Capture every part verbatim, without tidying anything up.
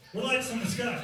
We're lights in the sky.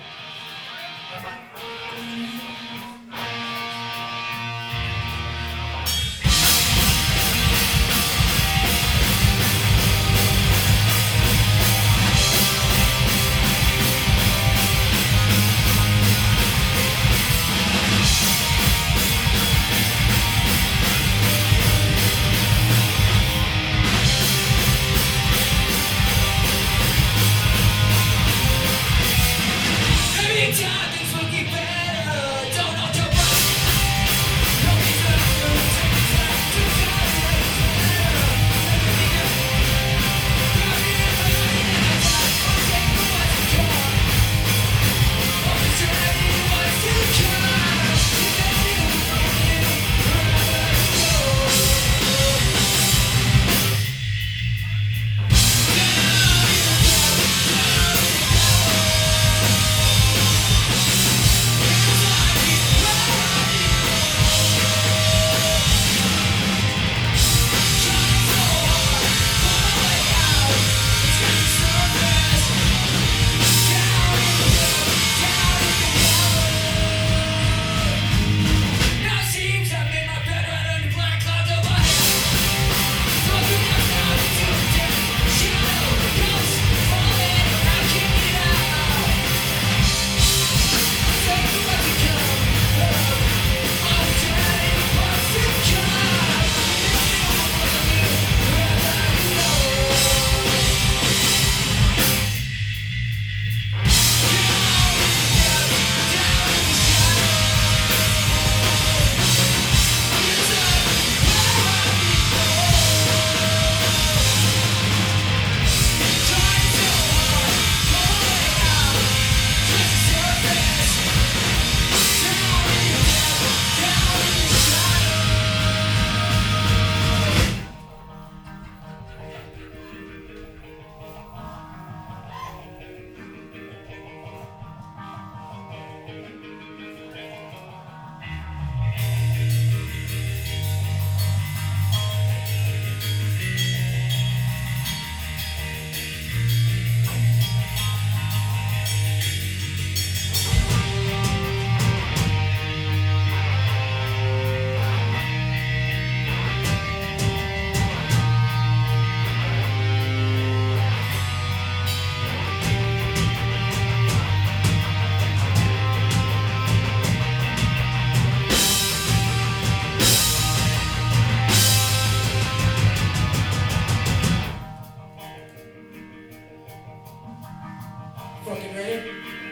Fucking ready?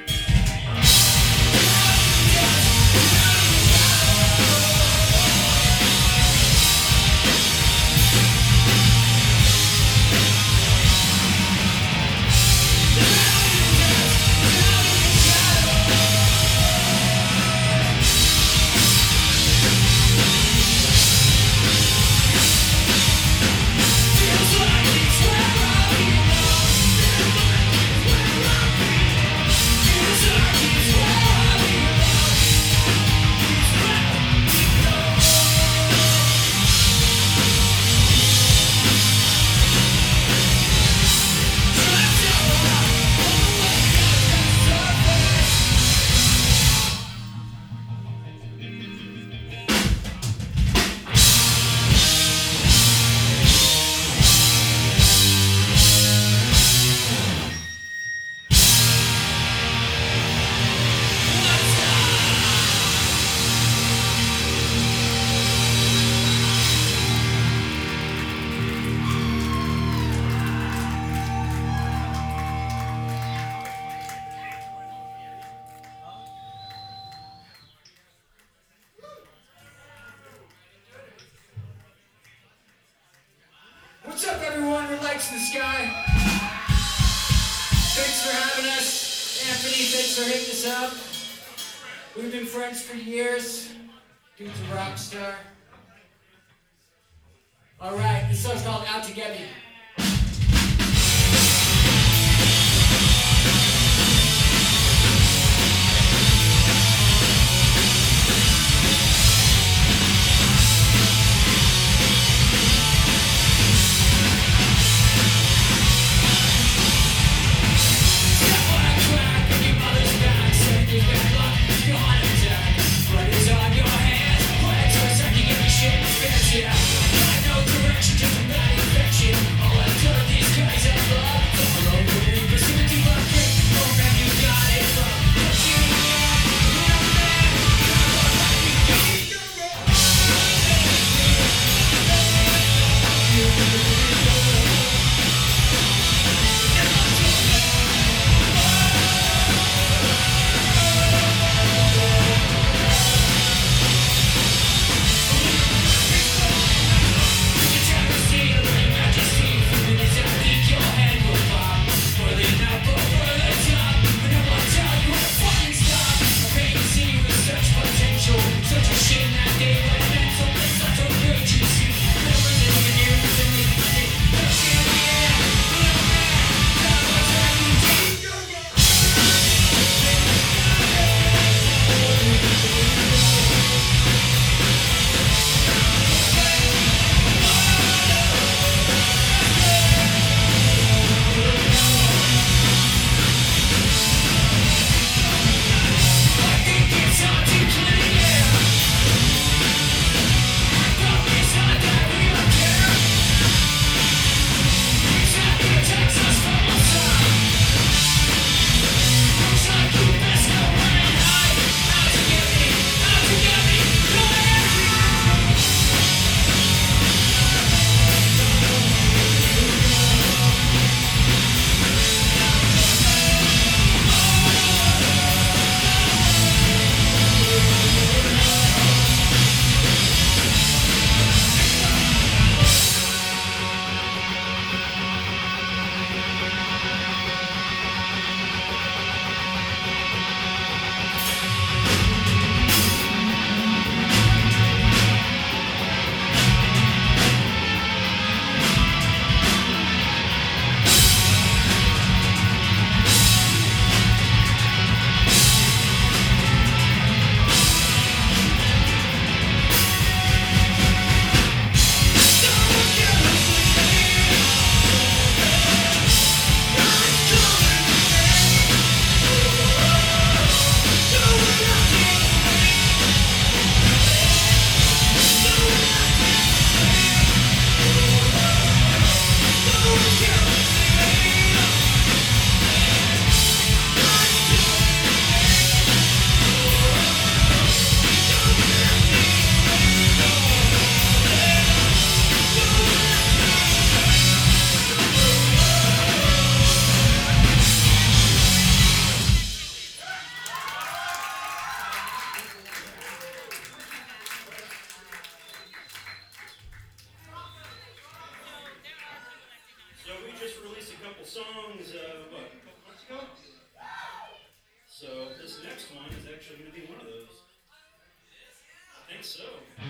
What's up, everyone? We're Lights in the Sky. Thanks for having us. Anthony, thanks for hitting us up. We've been friends for years. Dude's a rock star. All right, this song's called Out to Get Me. Step songs, uh, what, a couple months ago? So this next one is actually going to be one of those. I think so.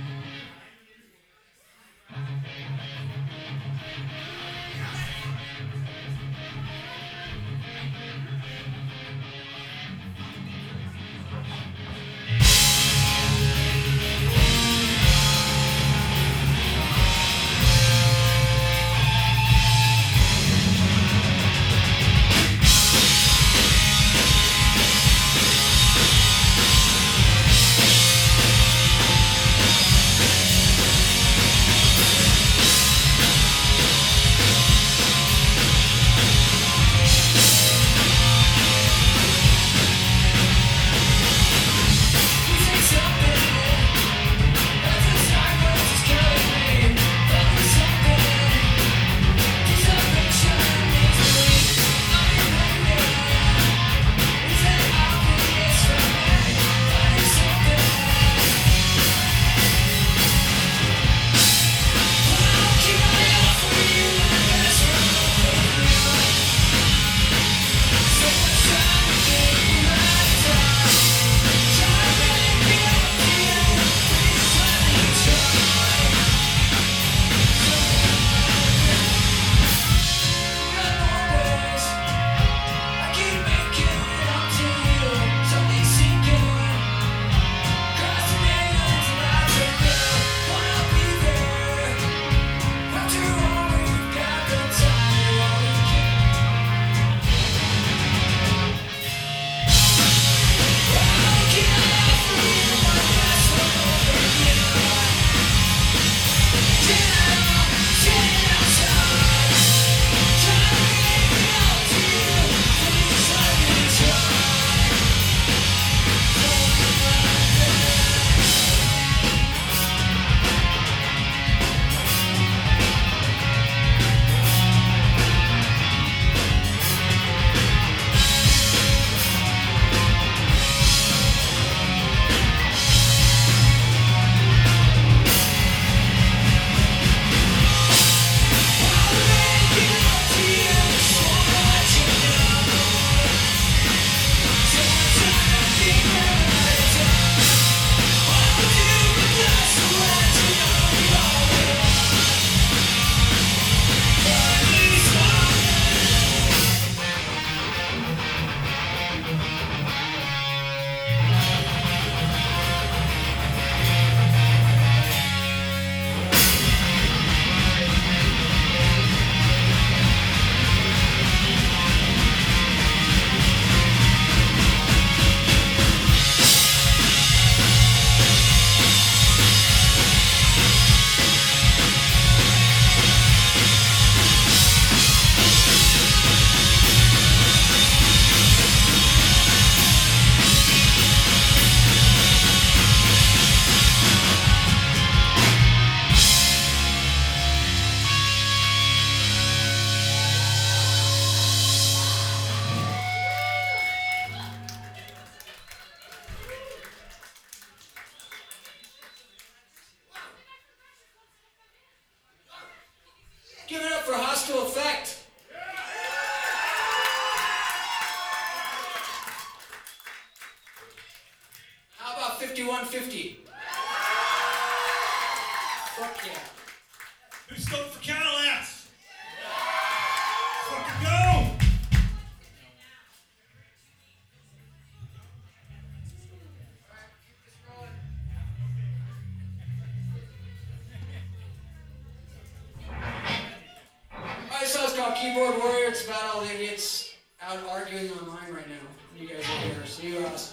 Give it up for Hostile Effect. How about fifty-one fifty? Fuck yeah. Who's stoked for Cadillacs? Fucking go! Alright, so it's called Keyboard Warrior. It's about all the idiots out arguing online right now. You guys are here. See you, Ross.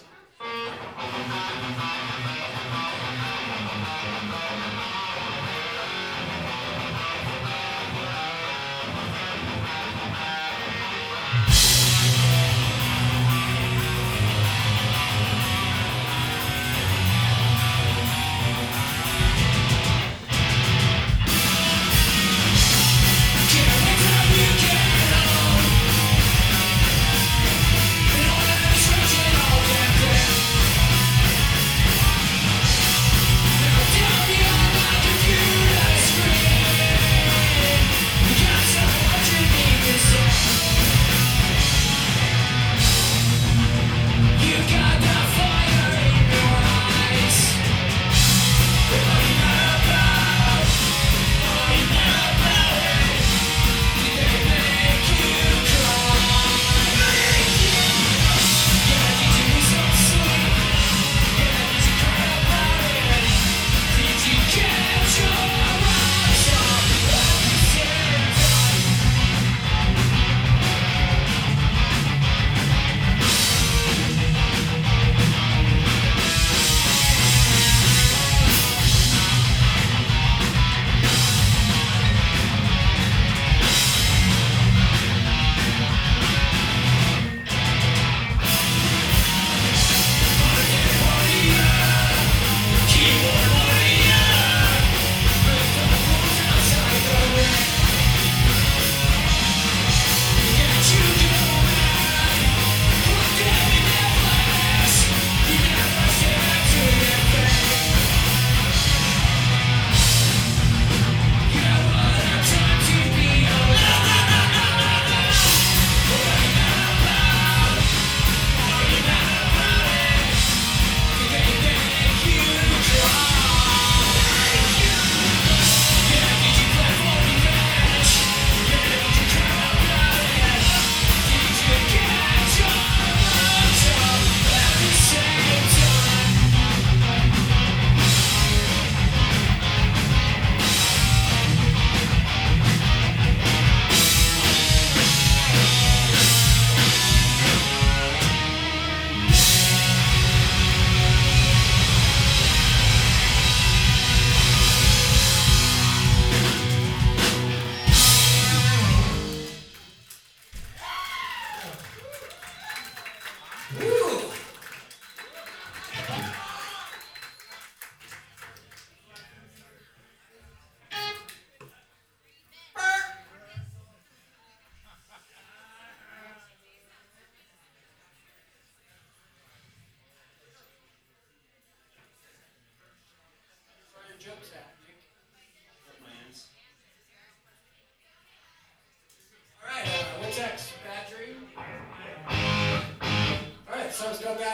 Down the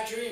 dream.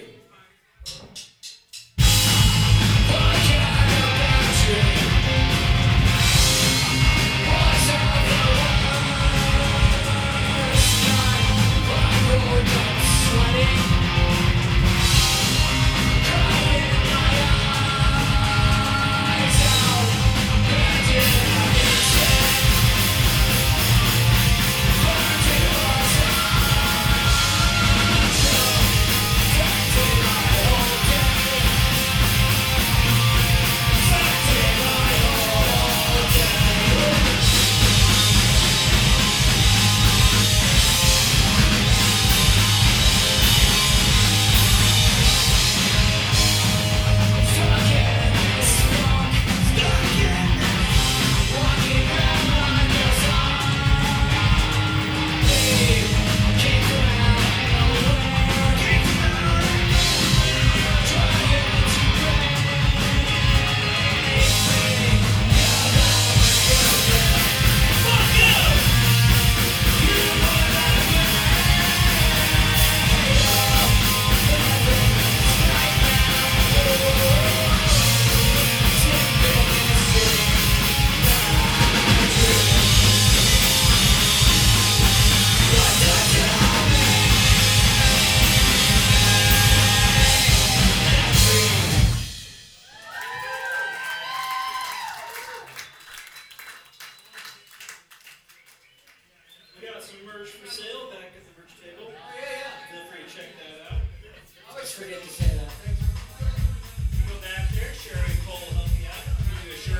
We got some merch for sale back at the merch table. Oh, yeah, yeah. Feel free to check that out. I always forget to say that. You go back there, Sherry and Cole will help you out. Give you a shirt.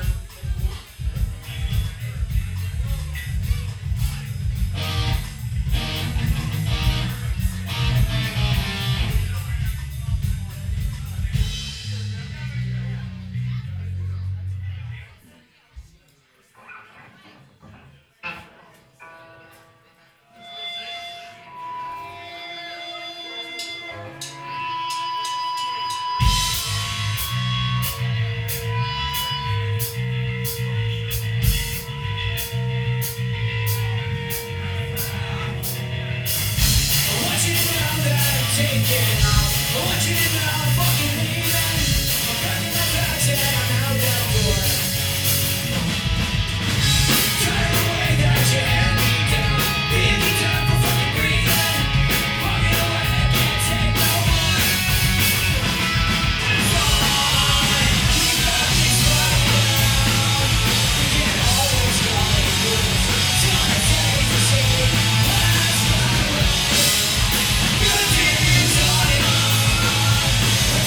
Good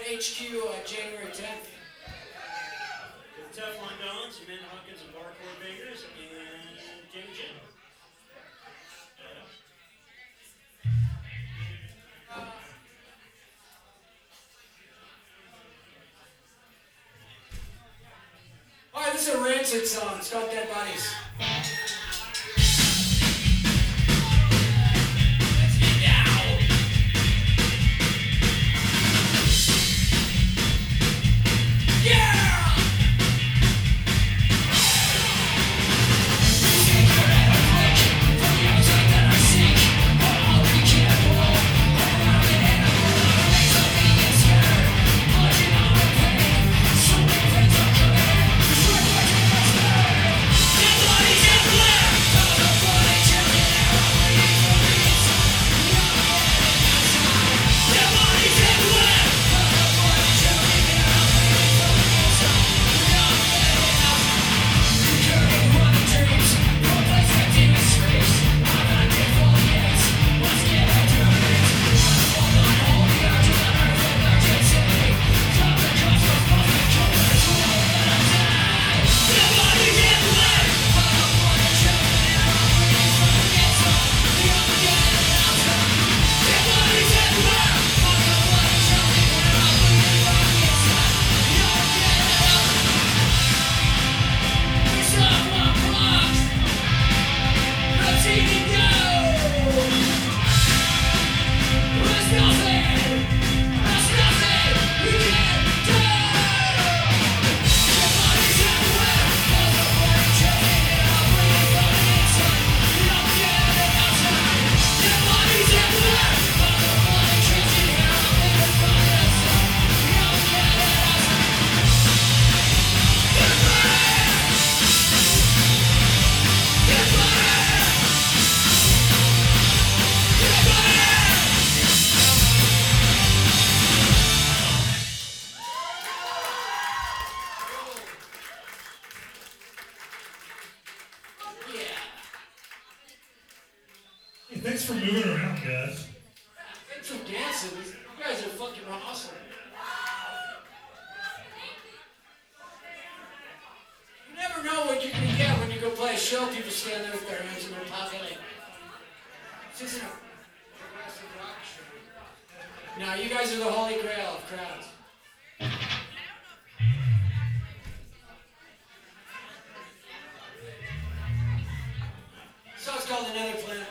H Q uh, January tenth. The Teflon Dons, Amanda Hawkins and Barcode Bakers, and Jamie Chen. Alright, this is a Rancid song. It's called Dead Bodies. Thanks for moving around, guys. Thanks for dancing. You guys are fucking awesome. You never know what you're gonna get when you go play a show. People stand there with their hands in their pocket like, this isn't a progressive rock show. No, you guys are the holy grail of crowds. This song's called Another Planet.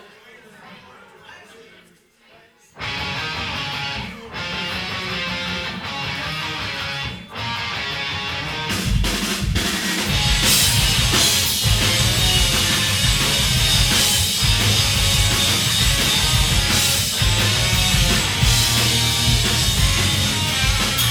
We'll be right back.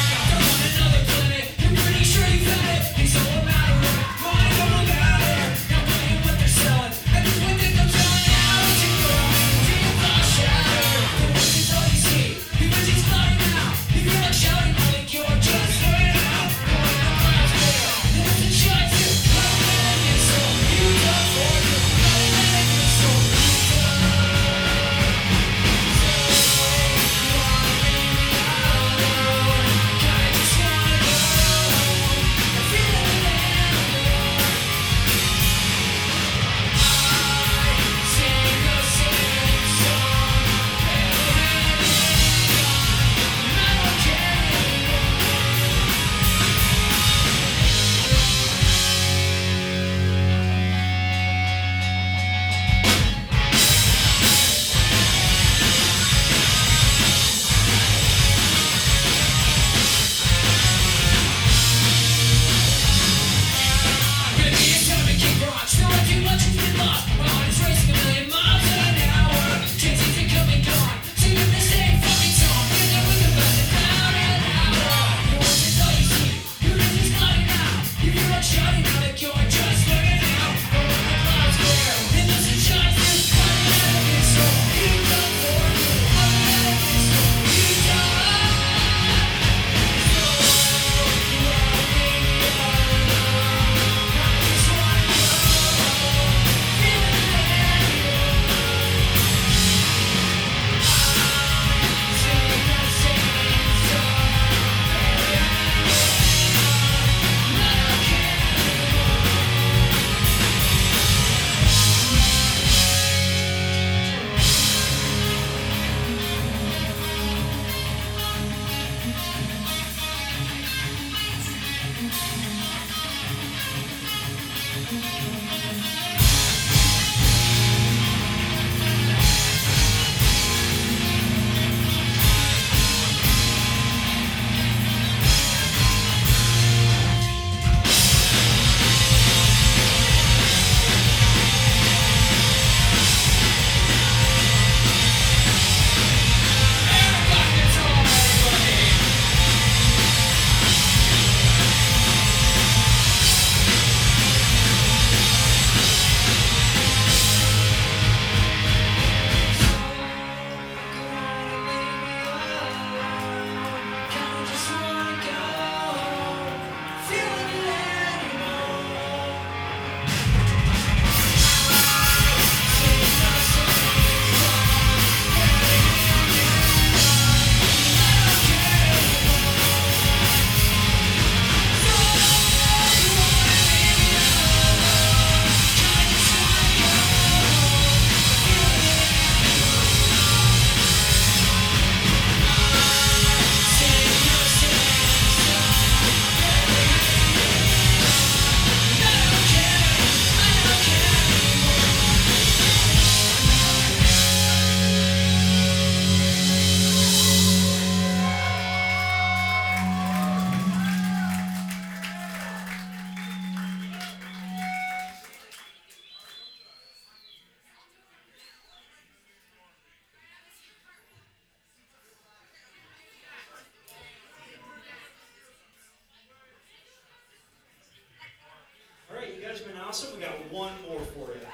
awesome. We got one more for you.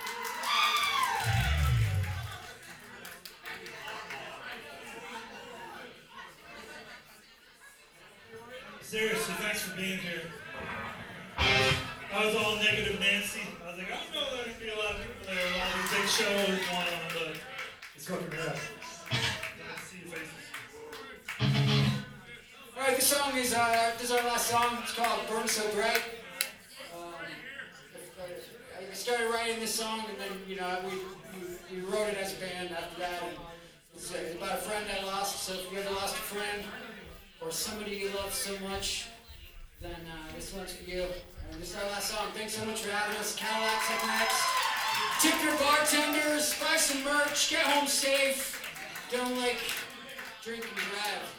Seriously, thanks for being here. I was all negative Nancy. I was like, I don't know there's going to be a lot of people there, a lot of these big shows going on, but it's fucking rad. Glad to see your faces. All right, this song is, uh, this is our last song. It's called Burn So Bright. Um, I started writing this song, and then, you know, we, we, we wrote it as a band after that. And it's, uh, it's about a friend I lost, so if you ever lost a friend, or somebody you love so much, then uh, this one's for you. And this is our last song. Thanks so much for having us. Cadillacs up next. Tip your bartenders, buy some merch, get home safe. Don't like drink and drive.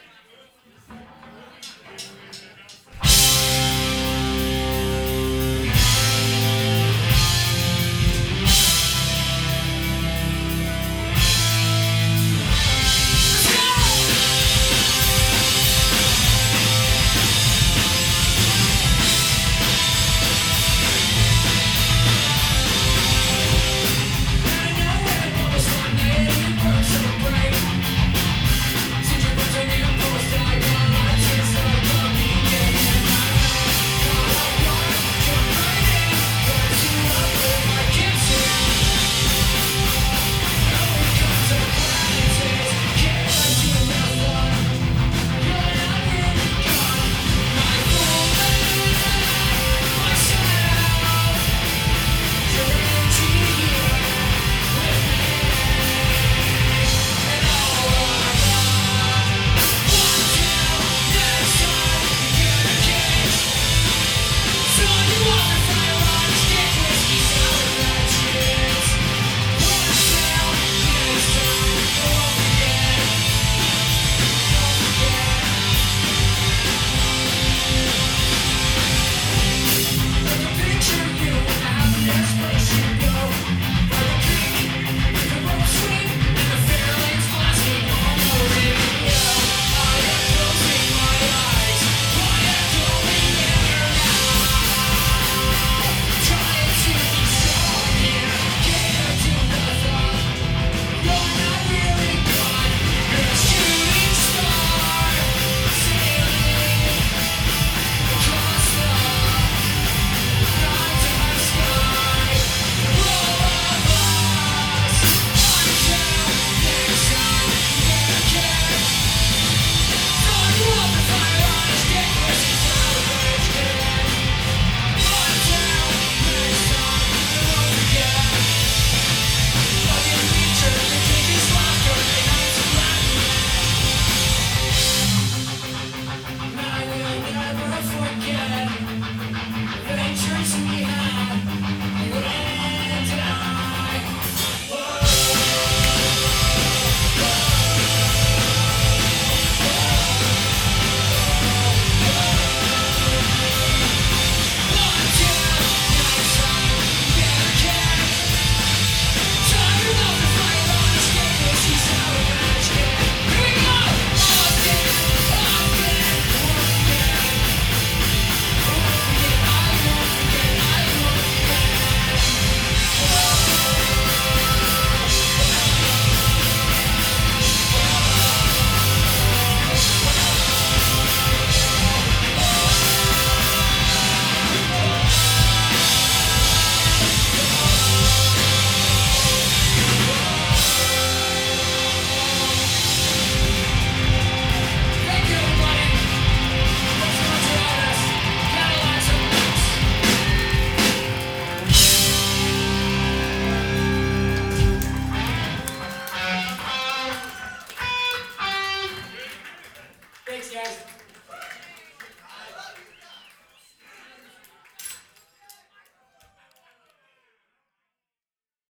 Thanks, guys.